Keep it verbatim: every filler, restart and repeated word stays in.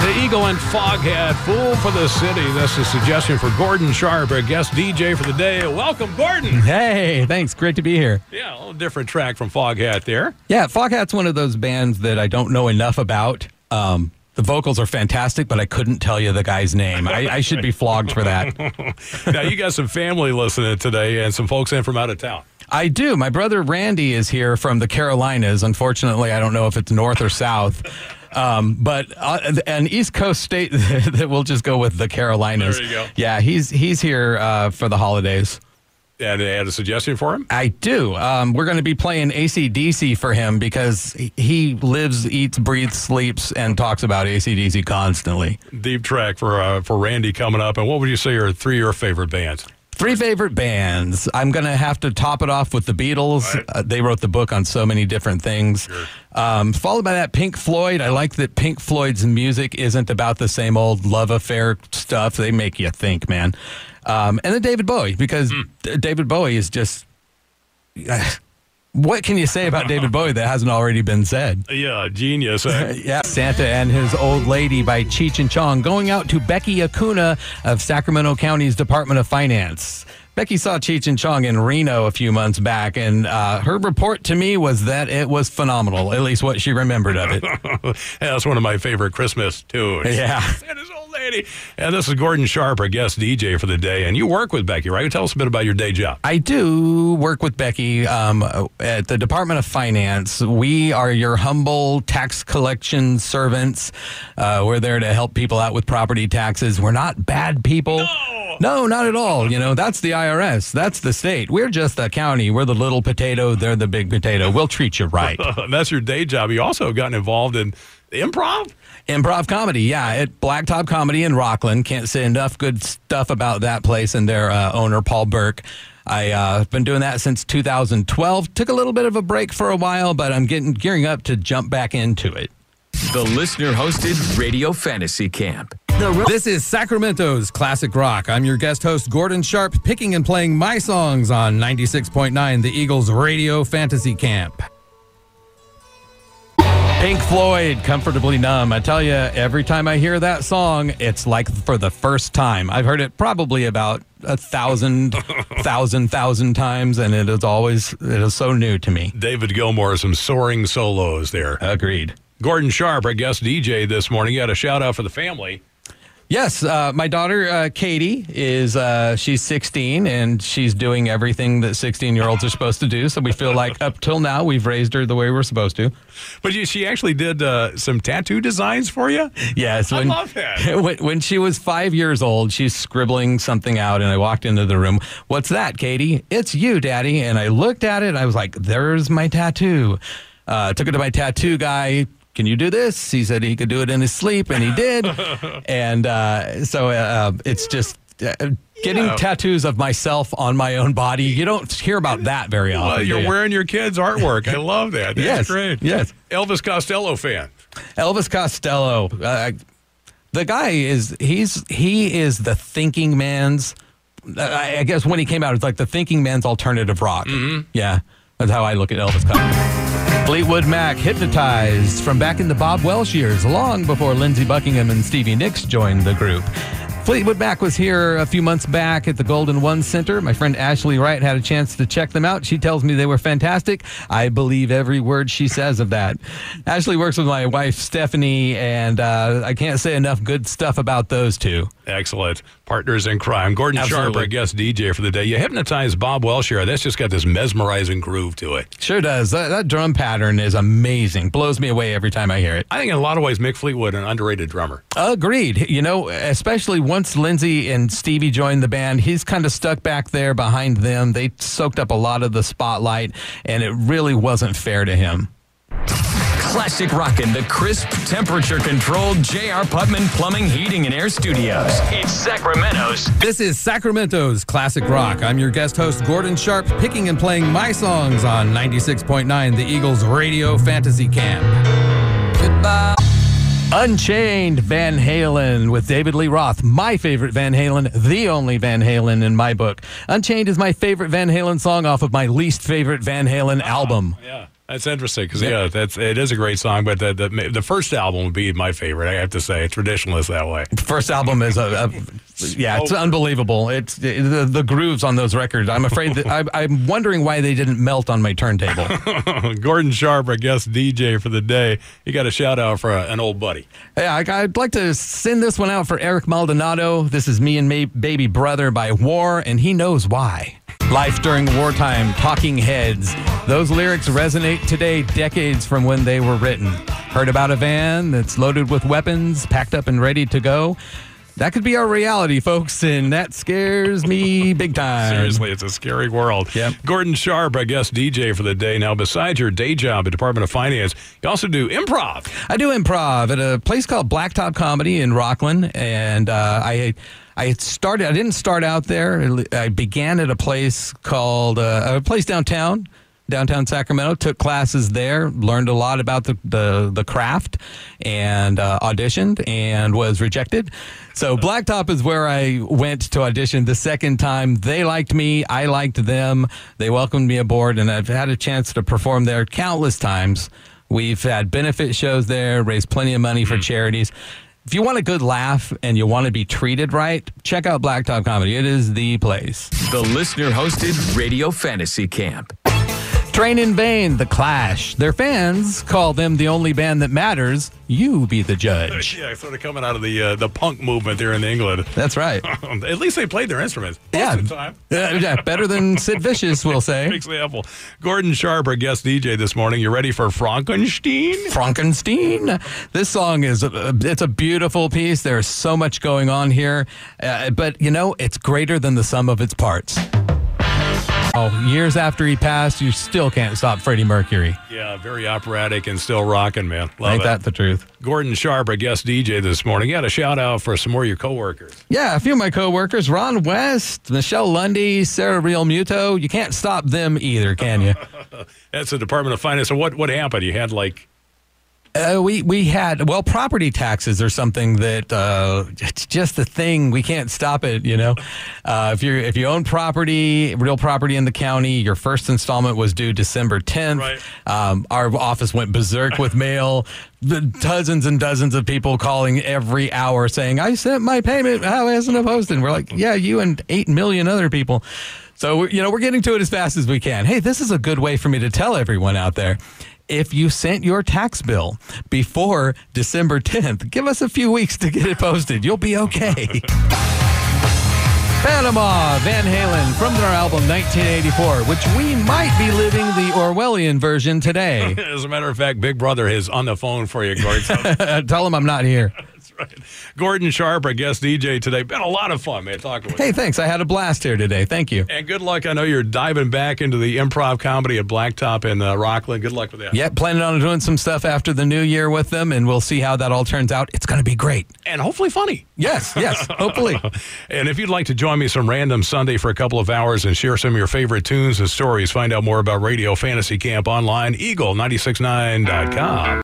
The Eagle and Foghat, Fool for the City. That's a suggestion for Gordon Sharp, our guest D J for the day. Welcome, Gordon. Hey, thanks. Great to be here. Yeah, a little different track from Foghat there. Yeah, Foghat's one of those bands that I don't know enough about. Um, the vocals are fantastic, but I couldn't tell you the guy's name. I, I should be flogged for that. Now, you got some family listening today and some folks in from out of town. I do. My brother Randy is here from the Carolinas. Unfortunately, I don't know if it's north or south. Um, but uh, an East Coast state that we'll just go with the Carolinas. There you go. Yeah, he's he's here uh, for the holidays. And they had a suggestion for him? I do. Um, we're going to be playing A C D C for him because he lives, eats, breathes, sleeps, and talks about A C D C constantly. Deep track for uh, for Randy coming up. And what would you say are three of your favorite bands? Three favorite bands. I'm going to have to top it off with the Beatles. Right. Uh, they wrote the book on so many different things. Sure. Um, followed by that Pink Floyd. I like that Pink Floyd's music isn't about the same old love affair stuff. They make you think, man. Um, and then David Bowie, because mm. D- David Bowie is just... Uh, what can you say about David Bowie that hasn't already been said? Yeah, genius. Eh? Yeah, Santa and His Old Lady by Cheech and Chong, going out to Becky Acuna of Sacramento County's Department of Finance. Becky saw Cheech and Chong in Reno a few months back, and uh, her report to me was that it was phenomenal, at least what she remembered of it. Yeah, that's one of my favorite Christmas tunes. Yeah. And His Old Lady. And this is Gordon Sharp, our guest D J for the day. And you work with Becky, right? Tell us a bit about your day job. I do work with Becky um, at the Department of Finance. We are your humble tax collection servants. Uh, we're there to help people out with property taxes. We're not bad people. No! No, not at all. You know, that's the I R S. That's the state. We're just the county. We're the little potato. They're the big potato. We'll treat you right. That's your day job. You also have gotten involved in improv? Improv comedy, yeah, at Blacktop Comedy in Rockland. Can't say enough good stuff about that place and their uh, owner, Paul Burke. I've uh, been doing that since two thousand twelve. Took a little bit of a break for a while, but I'm getting gearing up to jump back into it. The listener-hosted Radio Fantasy Camp. This is Sacramento's Classic Rock. I'm your guest host, Gordon Sharp, picking and playing my songs on ninety-six point nine, the Eagles Radio Fantasy Camp. Pink Floyd, Comfortably Numb. I tell you, every time I hear that song, it's like for the first time. I've heard it probably about a thousand, thousand, thousand times, and it is always, it is so new to me. David Gilmour, some soaring solos there. Agreed. Gordon Sharp, our guest D J this morning. You had a shout out for the family. Yes, uh, my daughter, uh, Katie, is uh, she's sixteen, and she's doing everything that sixteen-year-olds are supposed to do. So we feel like up till now, we've raised her the way we're supposed to. But you, she actually did uh, some tattoo designs for you? Yes. I when, love that. When, when she was five years old, she's scribbling something out, and I walked into the room. What's that, Katie? It's you, Daddy. And I looked at it, and I was like, there's my tattoo. Uh, took it to my tattoo guy. Can you do this? He said he could do it in his sleep, and he did. and uh, so uh, it's just uh, getting yeah. tattoos of myself on my own body. You don't hear about that very often. Well, you're you? wearing your kids' artwork. I love that. That's yes, great. Yes. Elvis Costello fan. Elvis Costello. Uh, the guy is, he's he is the thinking man's, I, I guess when he came out, it's like the thinking man's alternative rock. Mm-hmm. Yeah, that's how I look at Elvis Costello. Fleetwood Mac, Hypnotized, from back in the Bob Welsh years, long before Lindsey Buckingham and Stevie Nicks joined the group. Fleetwood Mac was here a few months back at the Golden One Center. My friend Ashley Wright had a chance to check them out. She tells me they were fantastic. I believe every word she says of that. Ashley works with my wife, Stephanie, and uh, I can't say enough good stuff about those two. Excellent. Partners in crime. Gordon Absolutely. Sharp, our guest D J for the day. You hypnotized Bob Welsh here. That's just got this mesmerizing groove to it. Sure does. That, that drum pattern is amazing. Blows me away every time I hear it. I think in a lot of ways, Mick Fleetwood, an underrated drummer. Agreed. You know, especially once Lindsey and Stevie joined the band, he's kind of stuck back there behind them. They soaked up a lot of the spotlight, and it really wasn't fair to him. Classic Rockin', the crisp, temperature-controlled J R. Putman Plumbing, Heating, and Air Studios. It's Sacramento's. This is Sacramento's Classic Rock. I'm your guest host, Gordon Sharp, picking and playing my songs on ninety-six point nine, the Eagles Radio Fantasy Camp. Goodbye. Unchained, Van Halen with David Lee Roth. My favorite Van Halen, the only Van Halen in my book. Unchained is my favorite Van Halen song off of my least favorite Van Halen album. Yeah. That's interesting because, yeah, that's it is a great song, but the, the the first album would be my favorite, I have to say. Traditionalist that way. First album is, a, a yeah, it's unbelievable. It's it, the, the grooves on those records. I'm afraid that I, I'm wondering why they didn't melt on my turntable. Gordon Sharp, our guest D J for the day. You got a shout out for a, an old buddy. Yeah, I, I'd like to send this one out for Eric Maldonado. This is Me and My Baby Brother by War, and he knows why. Life during wartime, Talking Heads. Those lyrics resonate today, decades from when they were written. Heard about a van that's loaded with weapons, packed up and ready to go? That could be our reality, folks, and that scares me big time. Seriously, it's a scary world. Yep. Gordon Sharp, I guess, D J for the day. Now, besides your day job at Department of Finance, you also do improv. I do improv at a place called Blacktop Comedy in Rockland, and uh, I I started. I didn't start out there. I began at a place called uh, a place downtown. Downtown Sacramento, took classes there, learned a lot about the, the, the craft, and uh, auditioned and was rejected. So Blacktop is where I went to audition the second time. They liked me. I liked them. They welcomed me aboard, and I've had a chance to perform there countless times. We've had benefit shows there, raised plenty of money for charities. If you want a good laugh and you want to be treated right, check out Blacktop Comedy. It is the place. The listener-hosted Radio Fantasy Camp. Train in Vain, The Clash. Their fans call them the only band that matters. You be the judge. Yeah, sort of coming out of the uh, the punk movement there in England. That's right. At least they played their instruments. Most Yeah. of the time. Yeah, yeah, better than Sid Vicious, we'll say. Example. Gordon Sharp, our guest D J this morning. You ready for Frankenstein? Frankenstein. This song is a, it's a beautiful piece. There's so much going on here, uh, but you know it's greater than the sum of its parts. Oh, years after he passed, you still can't stop Freddie Mercury. Yeah, very operatic and still rocking, man. Love Ain't it. that the truth? Gordon Sharp, our guest D J this morning. You had a shout out for some more of your coworkers. Yeah, a few of my coworkers, Ron West, Michelle Lundy, Sarah Real Muto. You can't stop them either, can you? That's the Department of Finance. So what, what happened? You had like... Uh, we we had well property taxes are something that uh, it's just a thing, we can't stop it, you know. Uh, if you if you own property, real property in the county, your first installment was due December tenth. Right. Um, our office went berserk with mail. The dozens and dozens of people calling every hour saying, "I sent my payment. How isn't it posted?" And we're like, "Yeah, you and eight million other people." So you know we're getting to it as fast as we can. Hey, this is a good way for me to tell everyone out there. If you sent your tax bill before December tenth, give us a few weeks to get it posted. You'll be okay. Panama, Van Halen, from their album nineteen eighty-four, which we might be living the Orwellian version today. As a matter of fact, Big Brother is on the phone for you, Gordon. Tell him I'm not here. That's right. Gordon Sharp, our guest D J today. Been a lot of fun, man, talking with you. Hey, thanks. I had a blast here today. Thank you. And good luck. I know you're diving back into the improv comedy at Blacktop in uh, Rockland. Good luck with that. Yeah, planning on doing some stuff after the new year with them, and we'll see how that all turns out. It's going to be great. And hopefully funny. Yes, yes, hopefully. And if you'd like to join me some random Sunday for a couple of hours and share some of your favorite tunes and stories, find out more about Radio Fantasy Camp online, eagle nine six nine dot com.